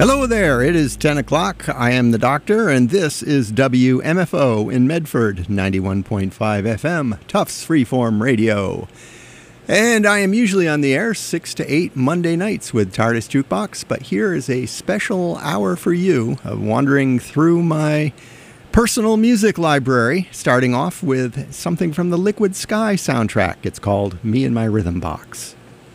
Hello there, it is 10 o'clock. I am the doctor, and this is WMFO in Medford, 91.5 FM, Tufts Freeform Radio. And I am usually on the air 6 to 8 Monday nights with TARDIS Jukebox, but here is a special hour for you of wandering through my personal music library, starting off with something from the Liquid Sky soundtrack. It's called Me and My Rhythm Box.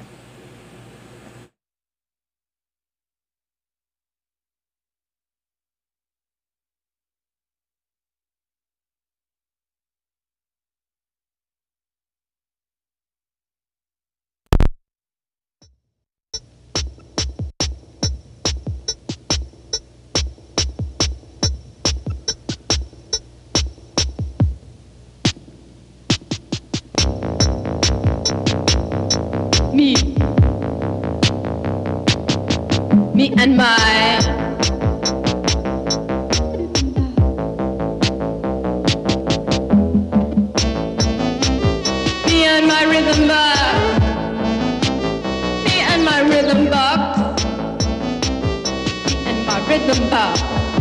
Me and my rhythm box. Me and my rhythm box. Me and my rhythm box.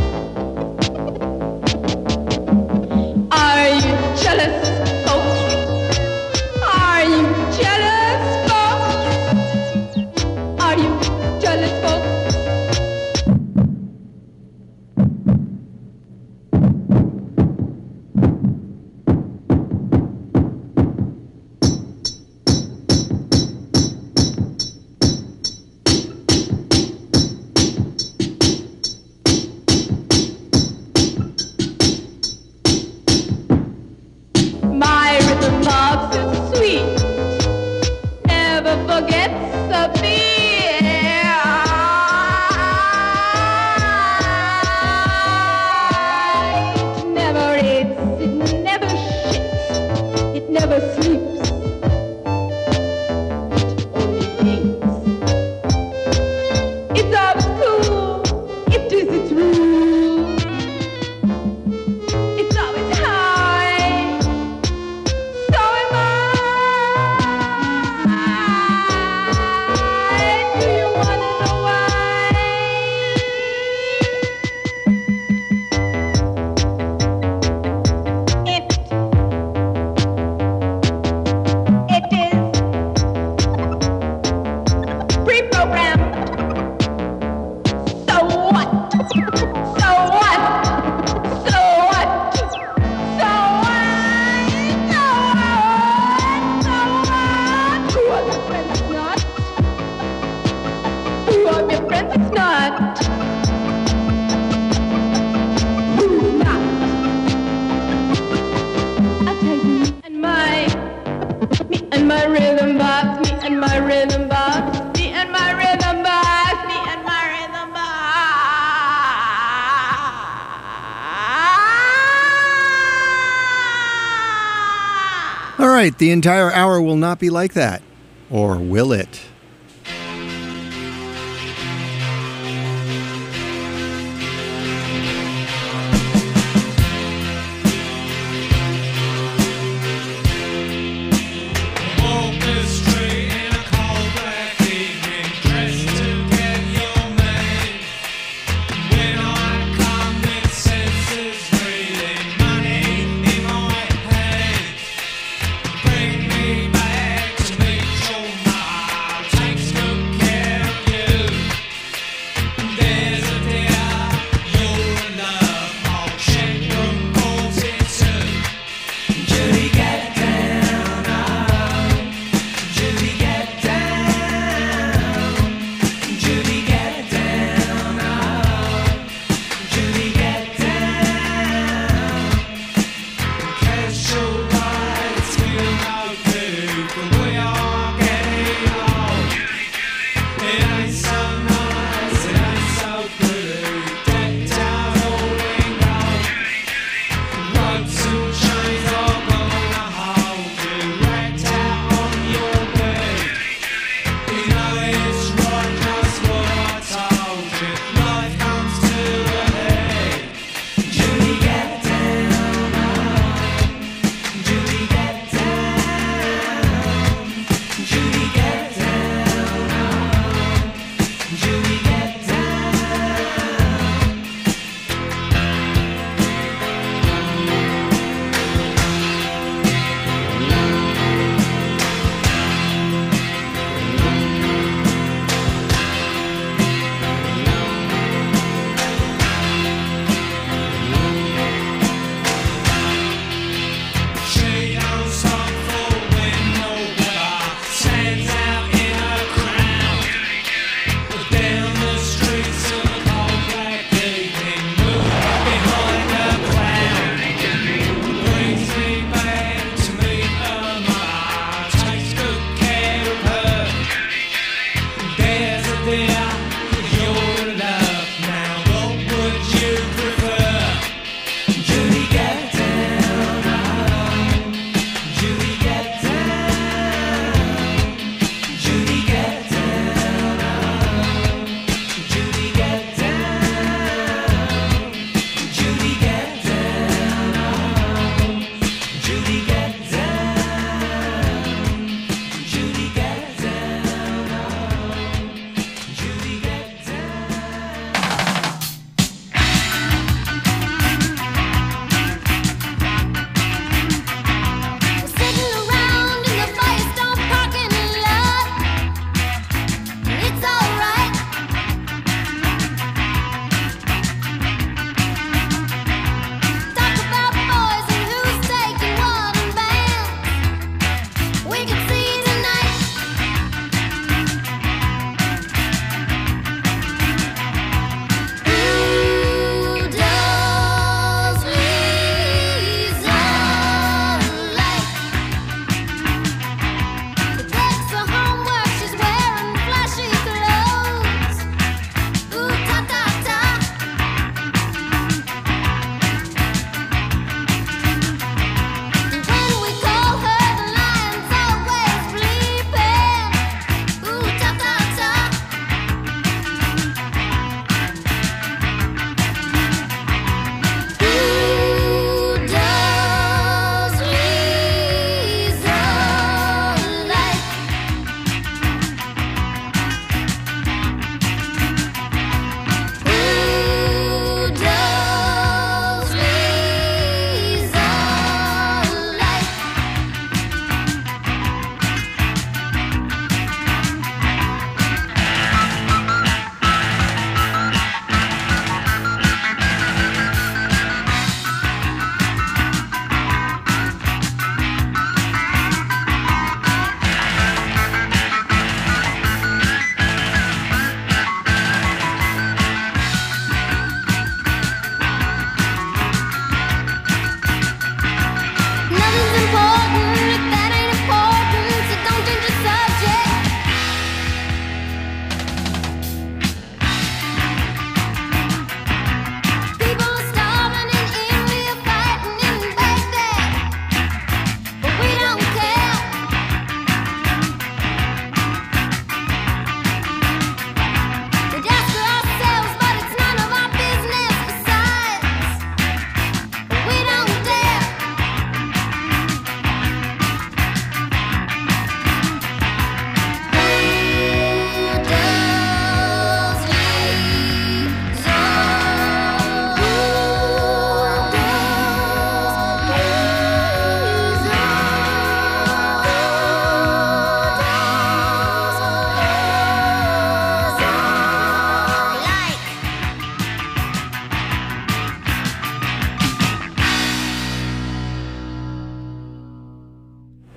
Are you jealous, folks? Are you jealous, folks? Are you jealous, folks? The entire hour will not be like that. Or will it? Bring me back to meet your mind.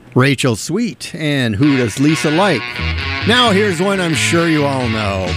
Rachel Sweet and Who Does Lisa Like? Now here's one I'm sure you all know.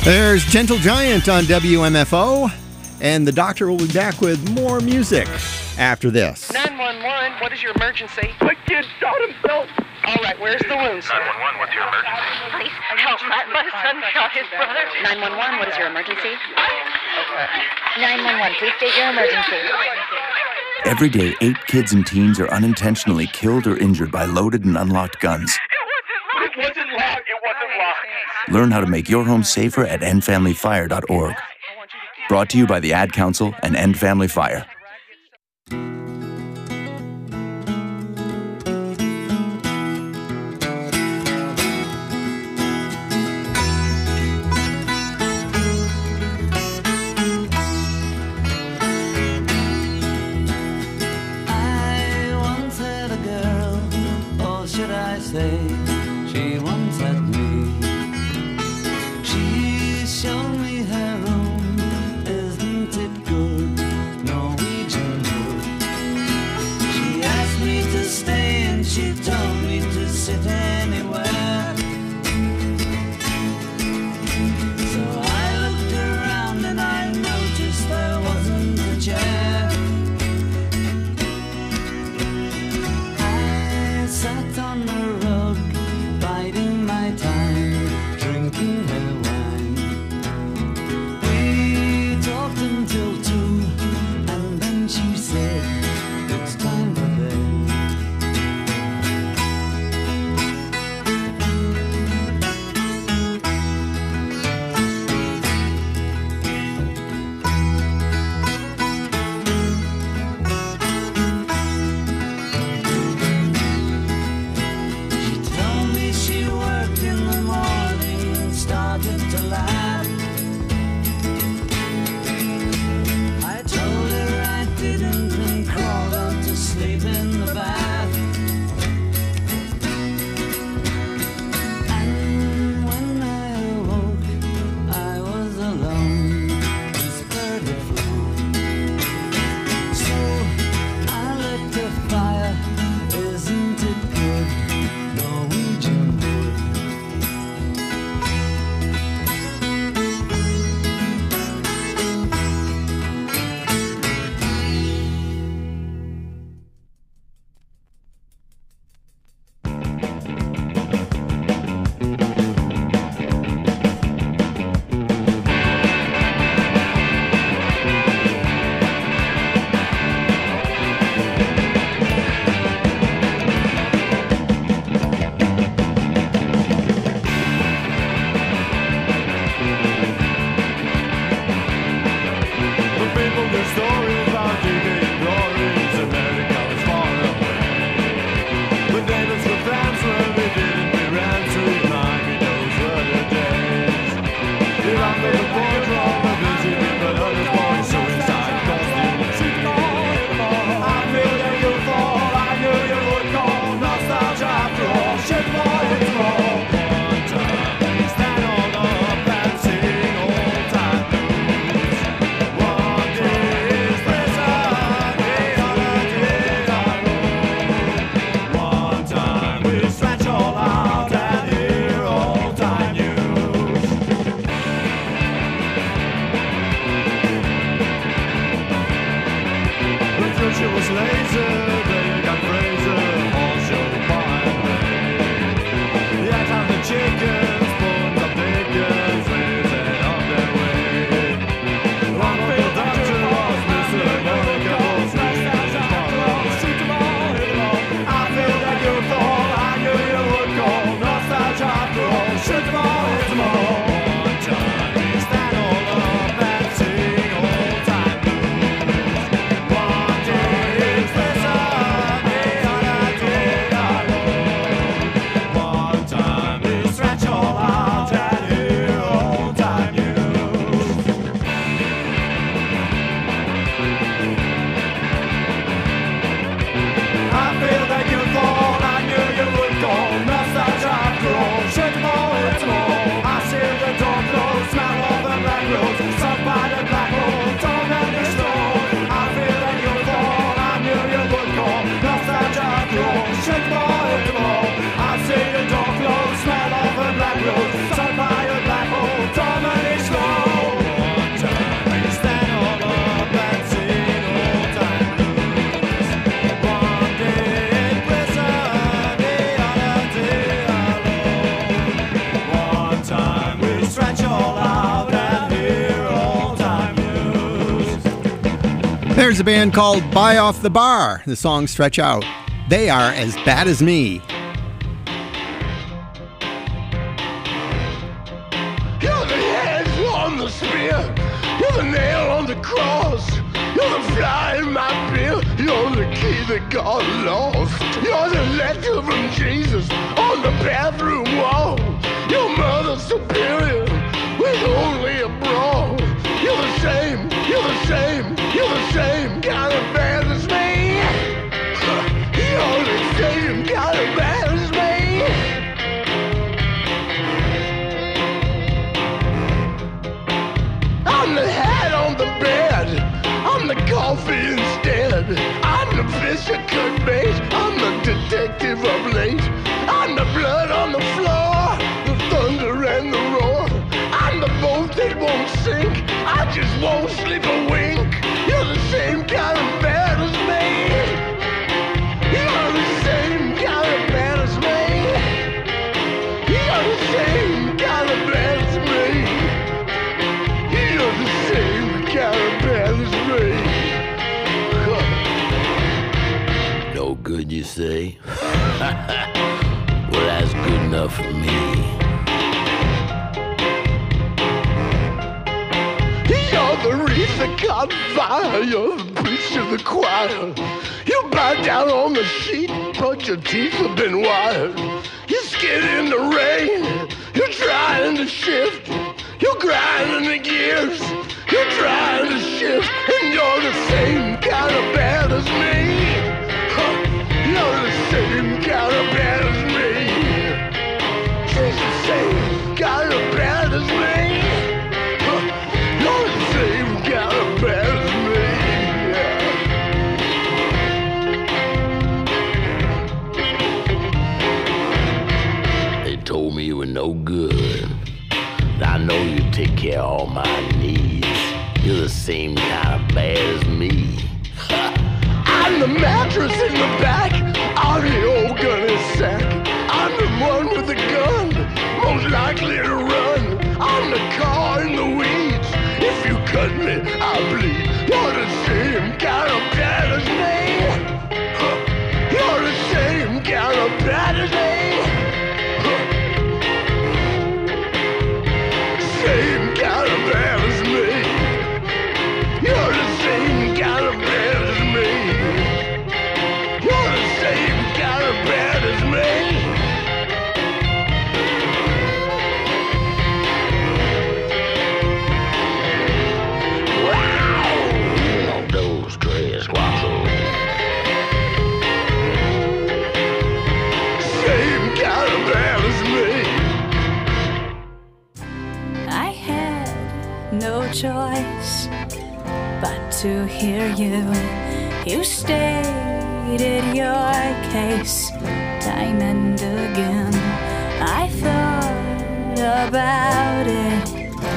There's Gentle Giant on WMFO, and the doctor will be back with more music after this. 911, what is your emergency? My kid shot himself. All right, where's the wounds? 911, what's your emergency? Please help. My son shot his brother. 911, what is your emergency? 911, please state your emergency. Every day, 8 kids and teens are unintentionally killed or injured by loaded and unlocked guns. It wasn't locked. Learn how to make your home safer at endfamilyfire.org. Brought to you by the Ad Council and End Family Fire. I once had a girl, or should I say, she once had me. She showed me her room, isn't it good, Norwegian wood. She asked me to stay and she told me to sit anywhere. So I looked around and I noticed there wasn't a chair. I sat on the rug, biding my time. There's a band called Buy Off the Bar. The song Stretch Out. They are as bad as me. You're the head on the spear. You're the nail on the cross. You're the fly in my beer. You're the key that got lost. You're the letter from Jesus on the bathroom wall. Your mother's superior with only a bra. You're the same, you're the same, you're the same kind of bad as me. You're the same kind of bad as me. I'm the hat on the bed. I'm the coffee instead. I'm the fish that could bait. I'm the detective of late. I'm the blood on the floor, the thunder and the roar. I'm the boat that won't sink. I just won't sleep a wink. You're the same kind of bad as me. You're the same kind of bad as me. You're the same kind of bad as me. You're the same kind of bad as me. Huh. No good, you say? Well, that's good enough for me. You're the wreath that caught fire. You're the preacher of the choir. You bow down on the sheet, but your teeth have been wired. You skid in the rain. You're trying to shift. You're grinding the gears. You're trying to shift, and you're the same kind of bad as me. Huh. You're the same kind of bad as me. She's the same kind of bad as me. Huh. You're the same kind of bad as me. Yeah. They told me you were no good. I know you take care of all my needs. You're the same kind of bad as me. I'm the mattress in the back. I'm the old gunny sack. I'm the one with the gun, most likely to run. I'm the car in the weeds. If you cut me, I'll bleed. You're the same kind of bad as me. You're the same kind of bad as me. Same kind of bad as me. You're the same kind of bad as me. You're the same kind of bad as me. Wow! On those tres cuatro. Same kind of bad as me. No choice but to hear you. You stated your case time and again. I thought about it.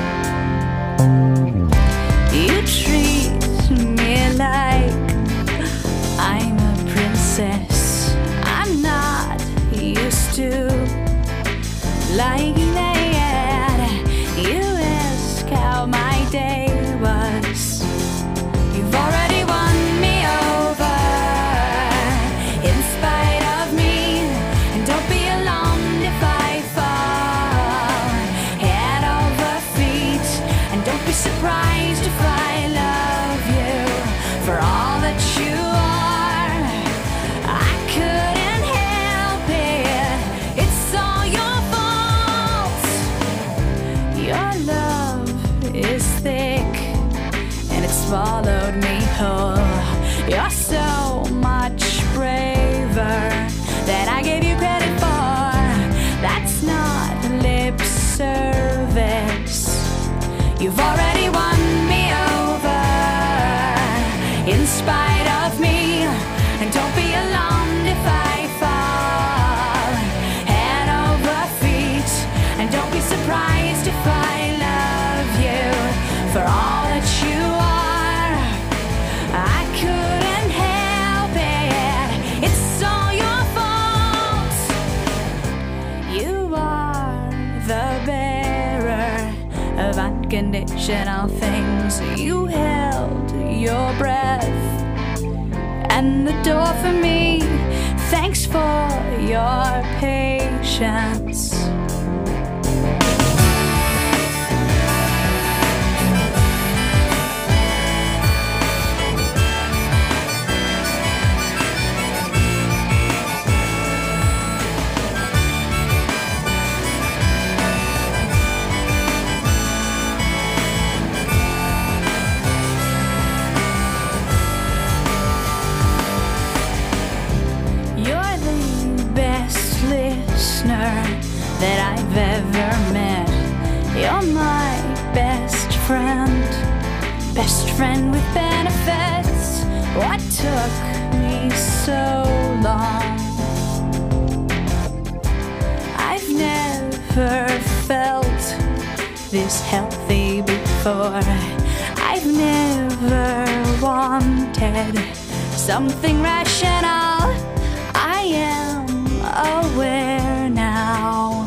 You treat me like I'm a princess. I'm not used to like that. You how my day was. You've already won me over in spite of me, and don't be alarmed if I fall head over feet, and don't be surprised if I love you for all that you are. I couldn't help it. It's all your fault. unconditional things. You held your breath and the door for me. Thanks for your patience. That I've ever met. You're my best friend with benefits. What took me so long? I've never felt this healthy before. I've never wanted something rational. I am aware now.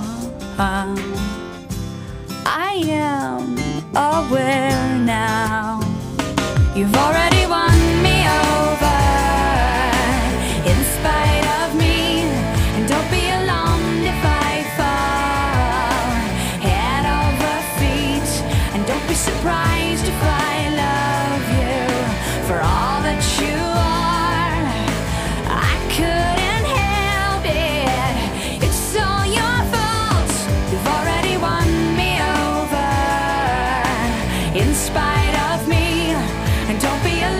I am aware now. You've already won me over in spite of me. And don't be alarmed if I fall head over feet. And don't be surprised if I love you for all that you are. I couldn't help it. It's all your fault. You've already won me over in spite of me. And don't be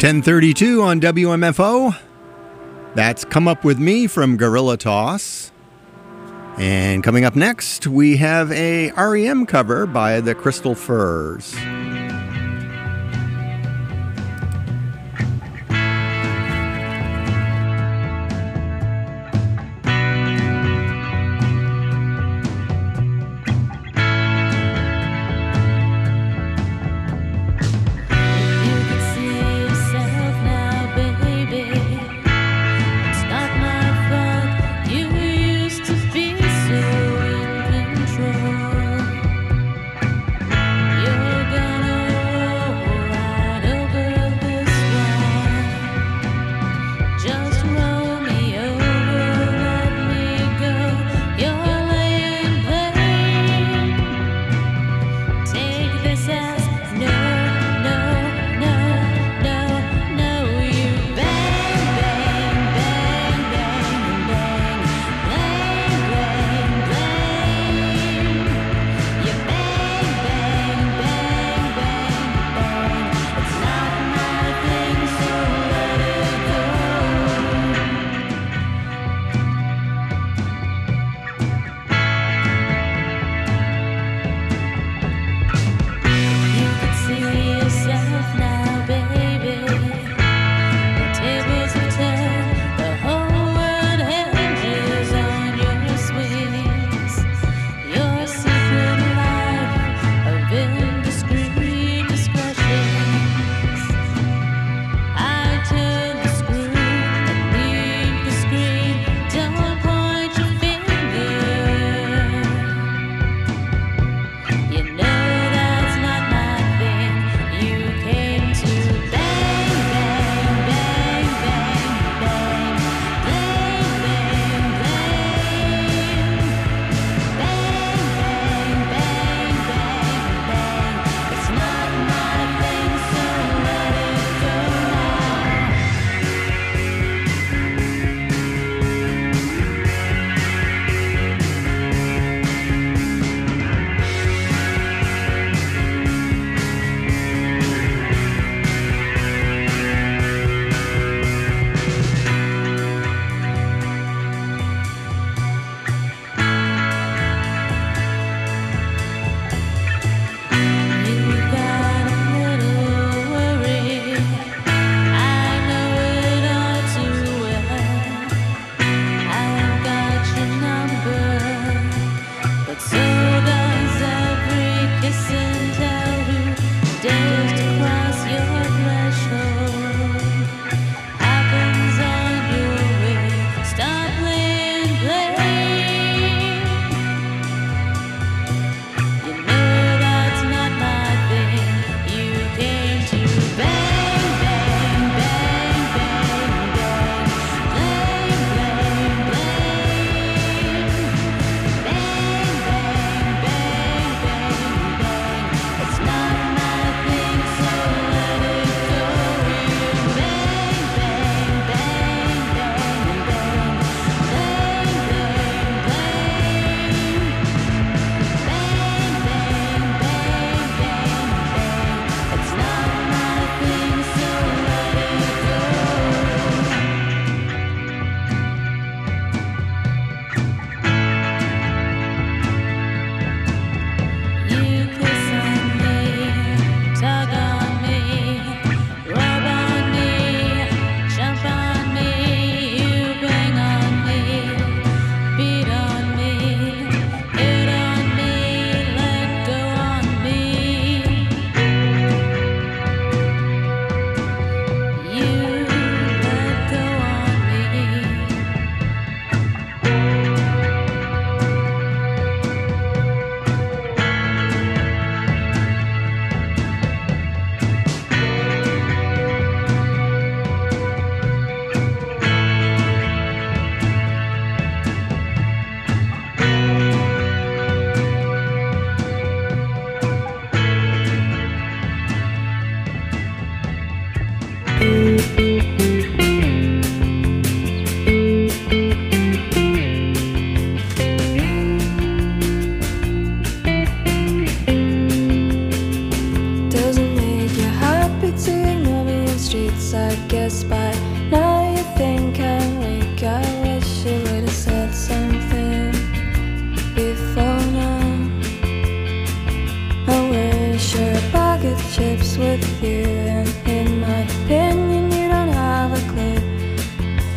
10:32 on WMFO. That's Come Up With Me from Gorilla Toss. And coming up next, we have a REM cover by the Crystal Furs. You're gonna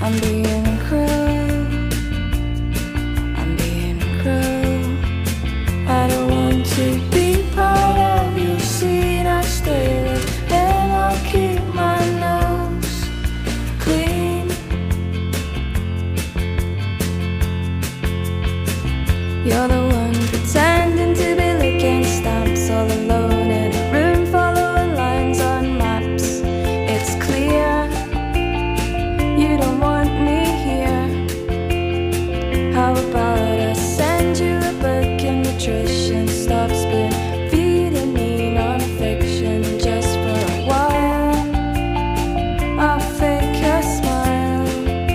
I'm being cruel. I'm being cruel. I don't want to be part of your scene. I stay with and I'll keep my nose clean. You're the one pretending to be licking stamps all alone in a room following lines on maps. It's clear you don't want me here. How about I send you a book and nutrition? Stop spoon feeding me non-fiction just for a while. I'll fake a smile.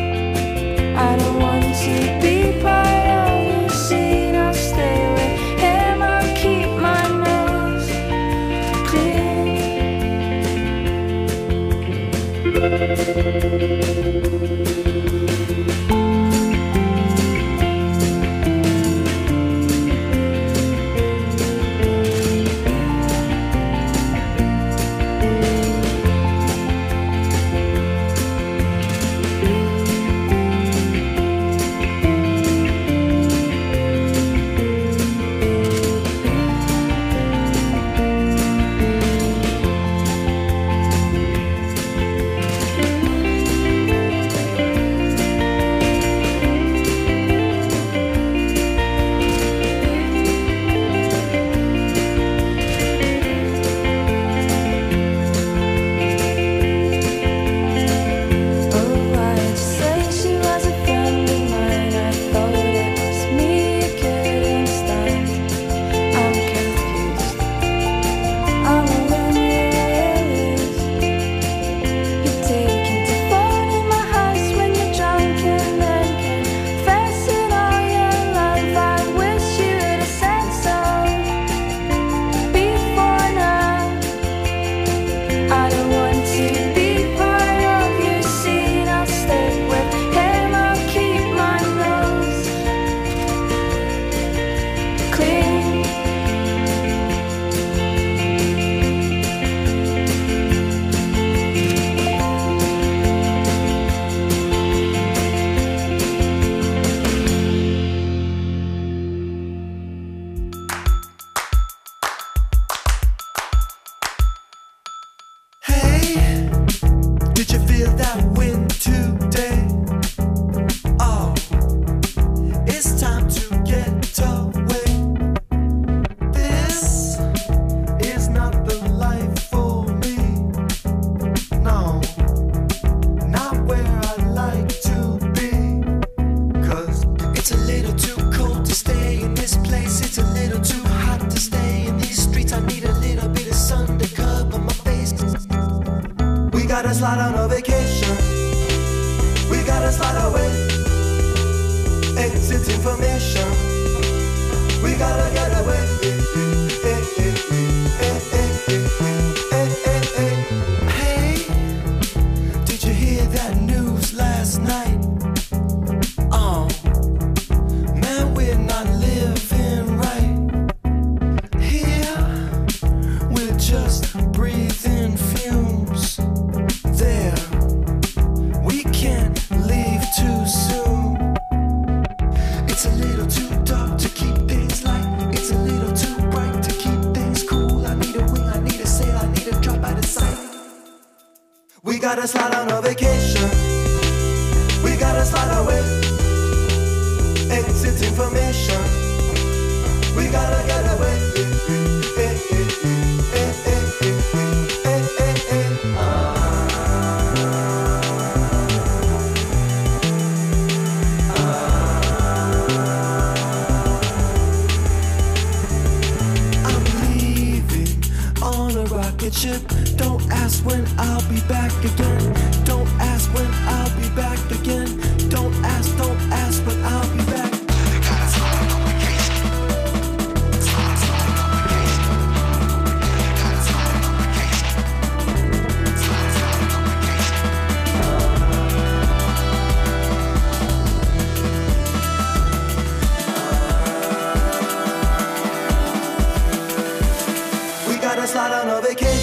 I don't want to be part of your scene. I'll stay with him. I'll keep my nose clean.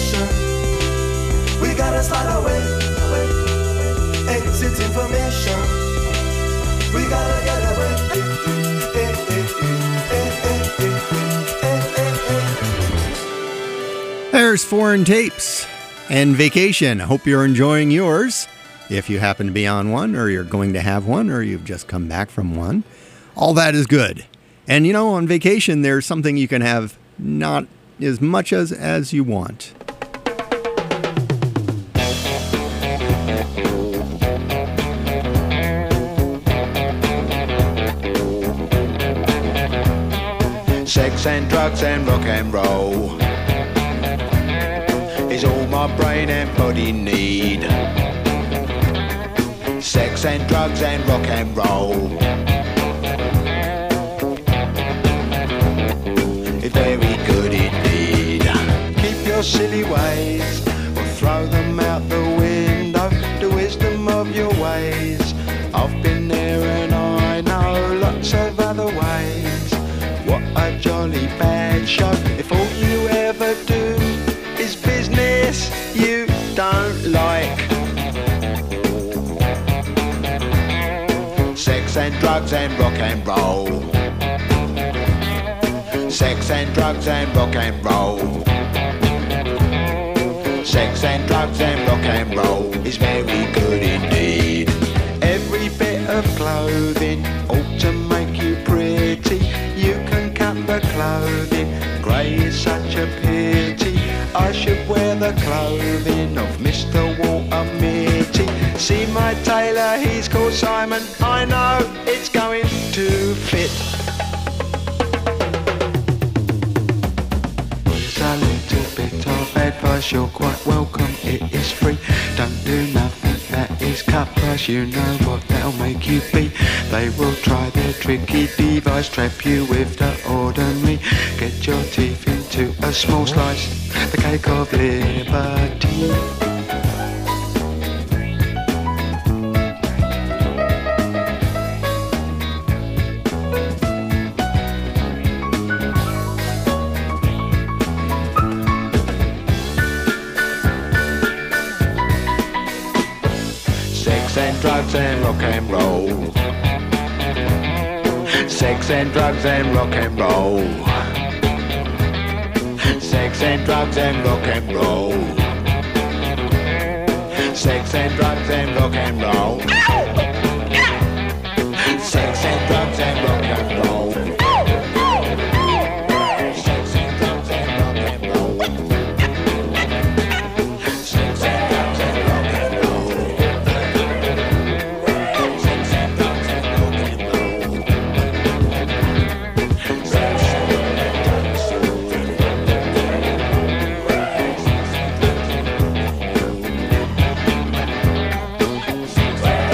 Exit information. There's Foreign Tapes and Vacation. I hope you're enjoying yours. If you happen to be on one, or you're going to have one, or you've just come back from one, all that is good. And you know, on vacation, there's something you can have not as much as you want. Sex and drugs and rock and roll is all my brain and body need. Sex and drugs and rock and roll is very good indeed. Keep your silly ways or throw them out the window. The wisdom of your ways, I've been there and I know lots of other ways. What a jolly bad show if all you ever do is business you don't like. Sex and drugs and rock and roll. Sex and drugs and rock and roll. Sex and drugs and rock and roll is very good indeed. Every bit of clothing ought to make you pretty. You can cut the clothing, grey is such a pity. I should wear the clothing of Mr. Walter Mitty. See my tailor, he's called Simon. I know it's going to fit. Here's a little bit of advice, you're quite welcome, it is free. Don't do nothing that is cut price, you know what that'll make you be. They will try their tricky device, trap you with the ordinary. Get your teeth into a small slice, the cake of liberty. Sex and drugs and rock and roll. Sex and drugs and rock and roll. Sex and drugs and rock and roll. Sex and drugs and rock and roll. Sex and drugs and rock and roll. Sex and drugs and rock and roll. Sex and drugs and rock and roll. Sex and drugs and rock and roll. Sex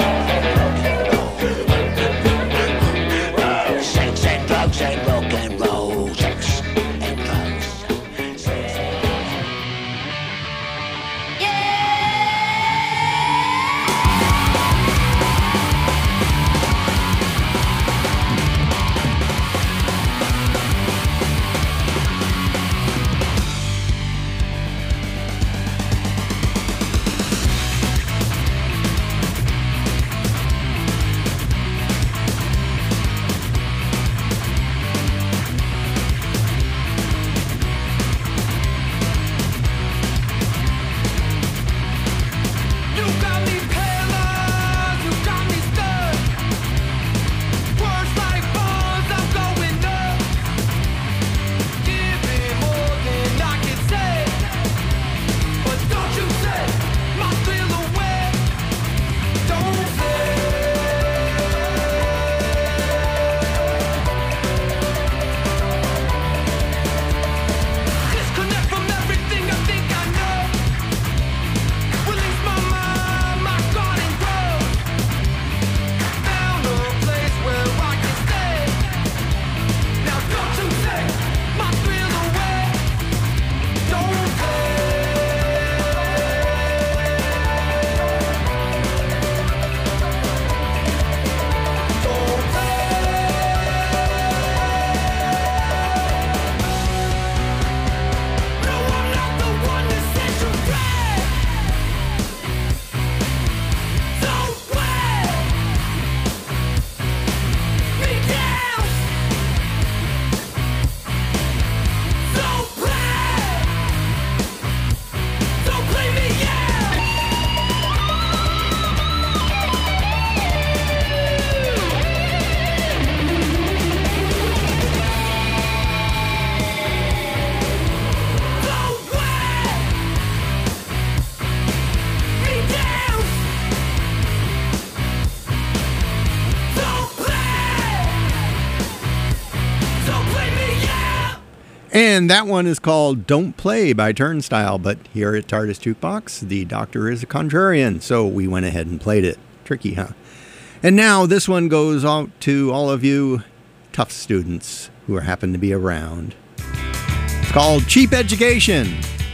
And that one is called Don't Play by Turnstile, but here at TARDIS Jukebox, the Doctor is a contrarian, so we went ahead and played it. Tricky, huh? And now this one goes out to all of you tough students who happen to be around. It's called Cheap Education.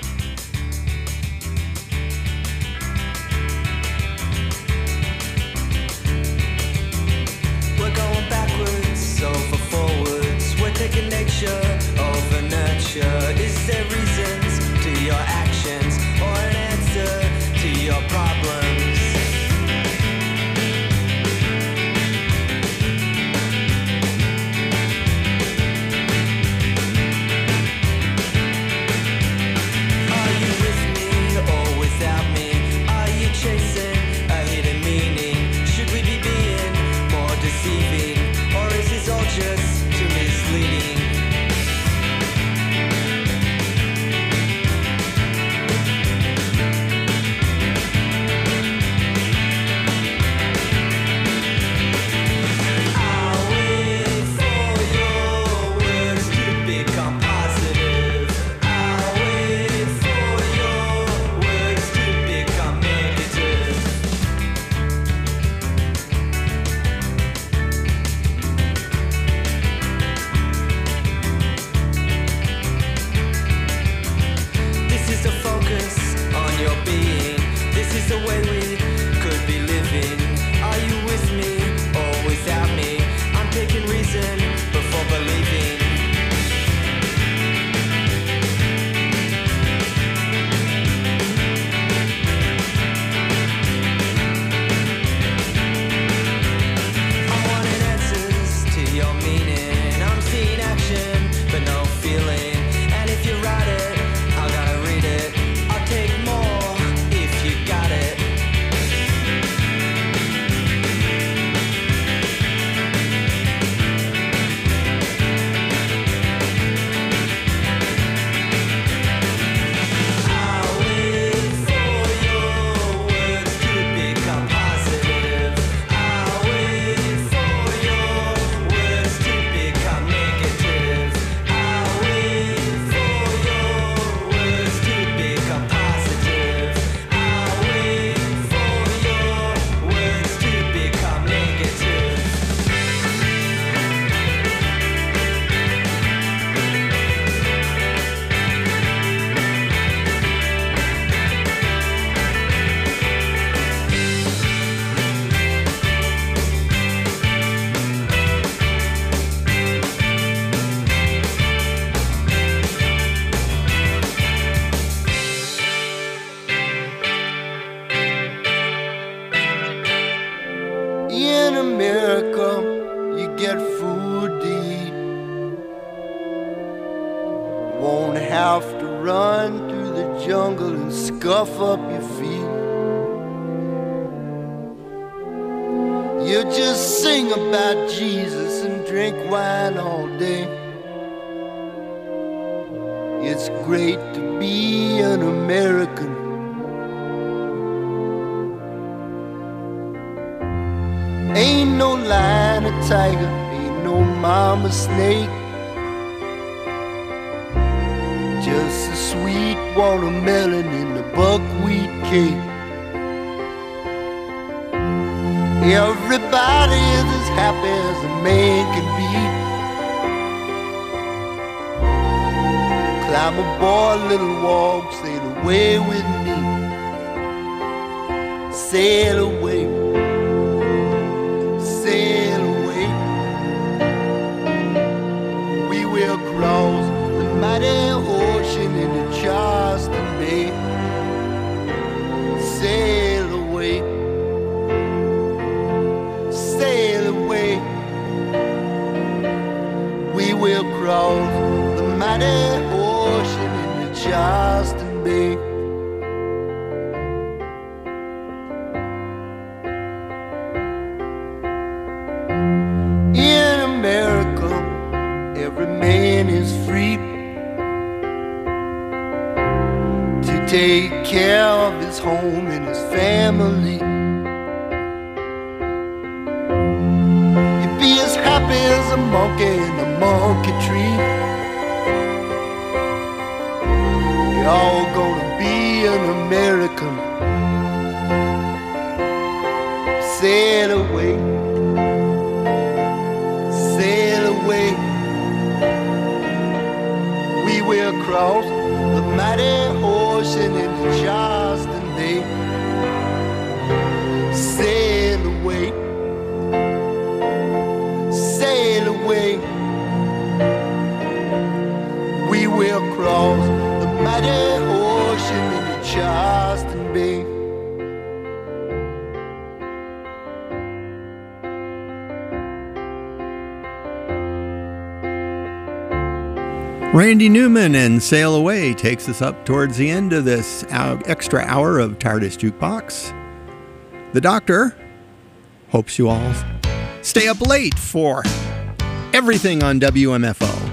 We're going backwards over forwards. We're taking nature over nurture. Is there reasons to your actions or an answer to your problems? Scuff up your feet. You just sing about Jesus and drink wine all day. It's great to be an American. Ain't no lion or tiger, ain't no mama snake. Just a sweet watermelon in the buckwheat cake. Everybody is as happy as a man can be. Climb aboard, little walk, sail away with me. Sail away, sail away. We will cross the mighty ocean into Charleston Bay. Sail away, sail away. We will cross the mighty ocean into Charleston Bay. In America, every man is free to take care of his home and his family. He'd be as happy as a monkey in a monkey tree. We're all gonna be an American. Sail away, sail away. We will cross the mighty ocean into Charleston Bay. Sail away, sail away. We will cross the mighty ocean into Charleston Bay. Randy Newman and Sail Away takes us up towards the end of this extra hour of TARDIS Jukebox. The Doctor hopes you all stay up late for everything on WMFO.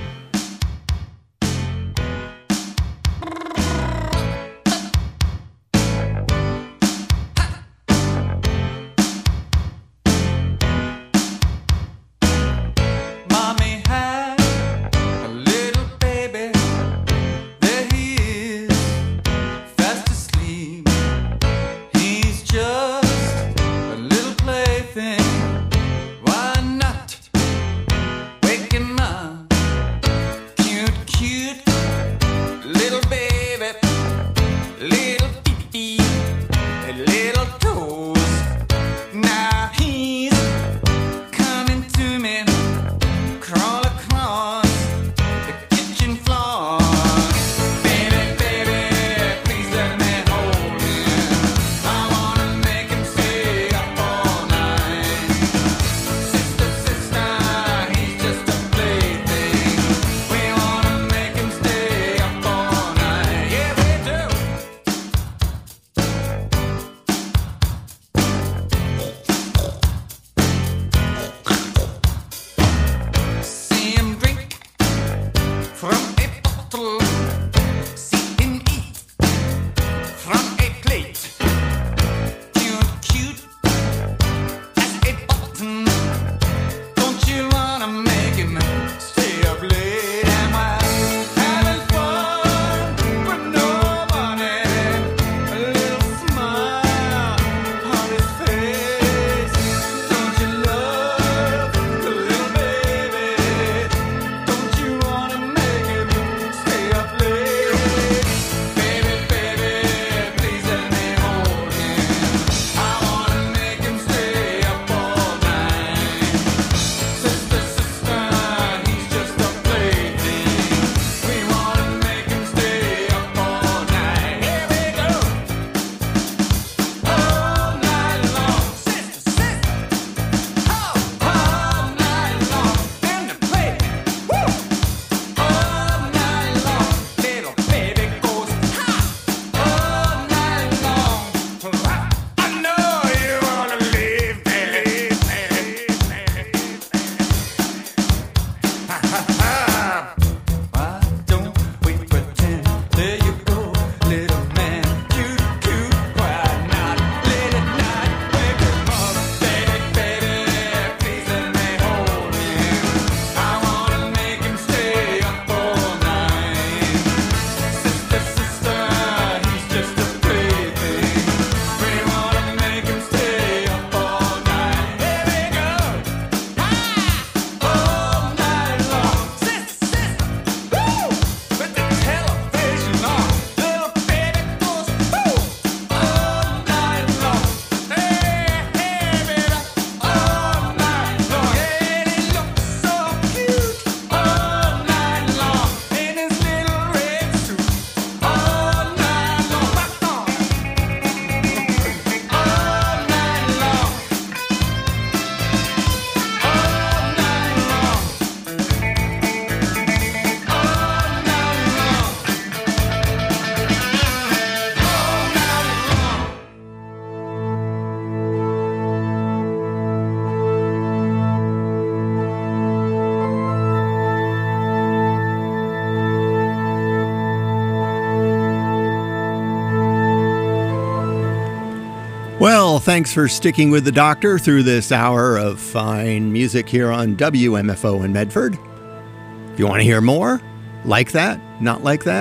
Well, thanks for sticking with the Doctor through this hour of fine music here on WMFO in Medford. If you want to hear more, like that, not like that,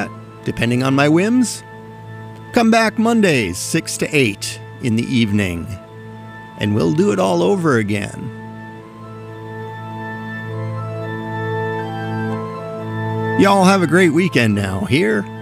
depending on my whims. Come back Mondays, 6 to 8 in the evening, and we'll do it all over again. Y'all have a great weekend now. Here